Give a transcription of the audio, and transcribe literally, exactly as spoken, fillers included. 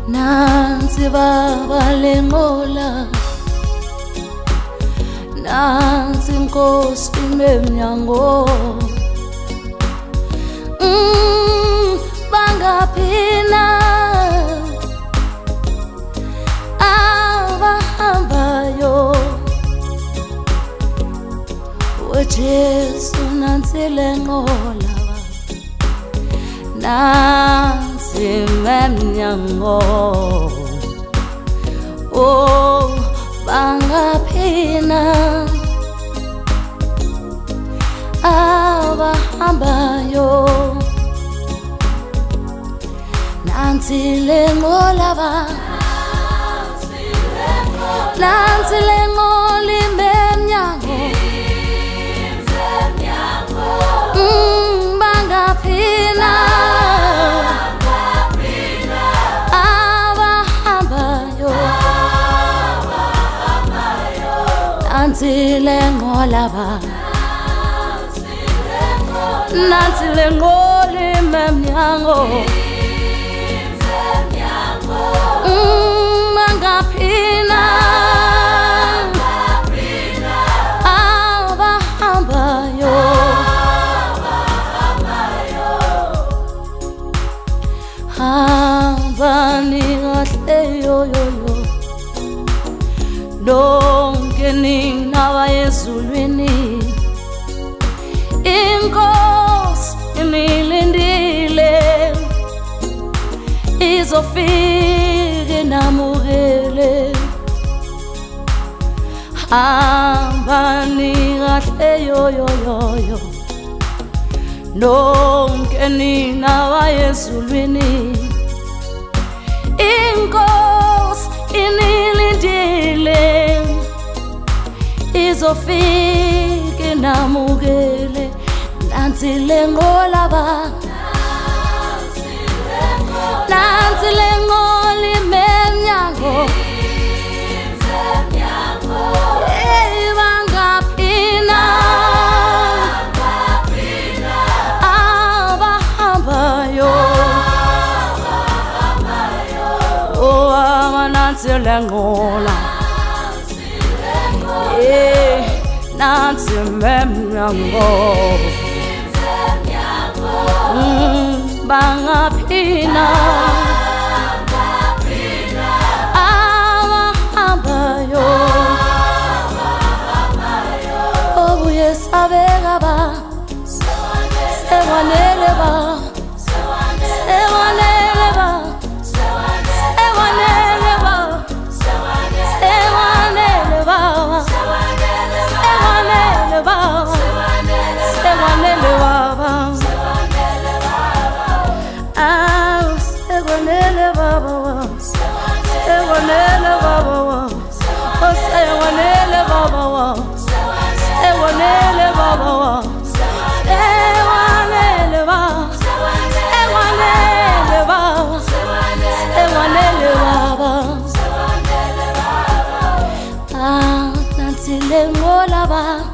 Nansi baba lengola, nansi nkosi memnyango. Mm, bangaphina abahambayo, weJesu nansi lengola, nansi memnyango. Oh, bangaphina abahambayo, nansi lengola ba, nansi lengola imemnyango. Mm, bangaphina abahambayo, nansi lengola ba, nansi lengola imemnyango. Mm, bangaphina abahambayo, hambani kahle yo yo yo, lonke nina ezulwini. Inkosi inilindile, izofika inamukele. Hambani kahle yo yo yo yo, lonke nina ezulwini. Inkosi inilindile, izofika inamukele. Nansi lengola ba, nansi lengola imemnyango. Hey, bangaphina abahambayo, oh, nansi lengola, eh, nansi memnyango. Mm, bangaphina abahambayo, obuye sabeka ba, sewanele ba, sewanele ba, sewanele ba, sewanele ba, sewanele ba, sewanele ba. Ah, sewanele baba, sewanele baba, oh sewanele baba, sewanele baba, sewanele ba, sewanele ba, sewanele baba. Ah, nansi lengola ba.